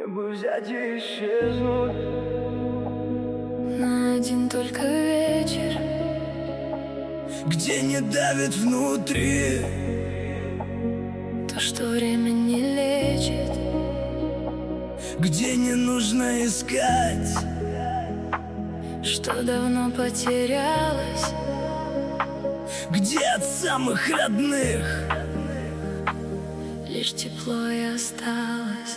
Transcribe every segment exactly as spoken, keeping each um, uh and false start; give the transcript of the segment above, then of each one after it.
Мне бы взять и исчезнуть на один только вечер, где не давит внутри то, что время не лечит, где не нужно искать, что давно потерялось, где от самых родных лишь тепло и осталось.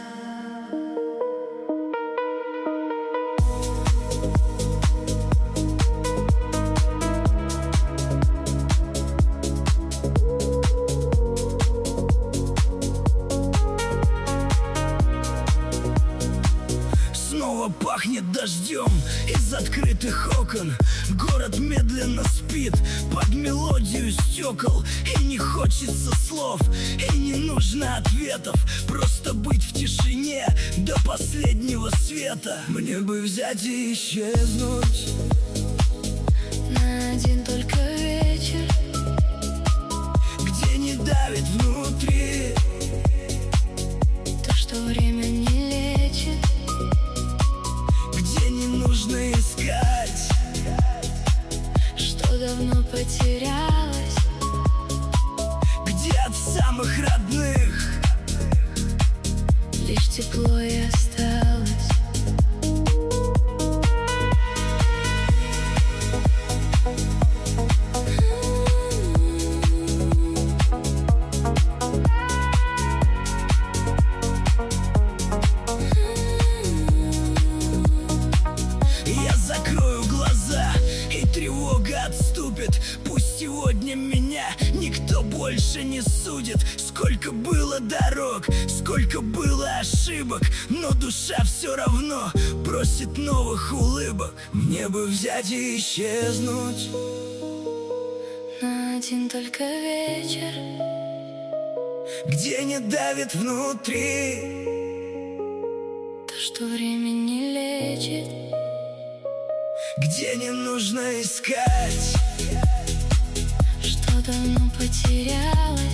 Снова пахнет дождем из открытых окон. Город медленно спит под мелодию стекол. И не хочется слов, и не нужно ответов. Просто быть в тишине до последнего света. Мне бы взять и исчезнуть На один только вечер, где не давит внутри то, что время не лечит, где не нужно искать, что давно потерялось, где от самых родных лишь тепло и осталось. Я закрою глаза, и тревога отступит. Пусть сегодня меня никто больше не судит. Сколько было дорог, сколько было ошибок, но душа все равно просит новых улыбок. Мне бы взять и исчезнуть На один только вечер, где не давит внутри то, что время не лечит, где не нужно искать, что давно потерялось,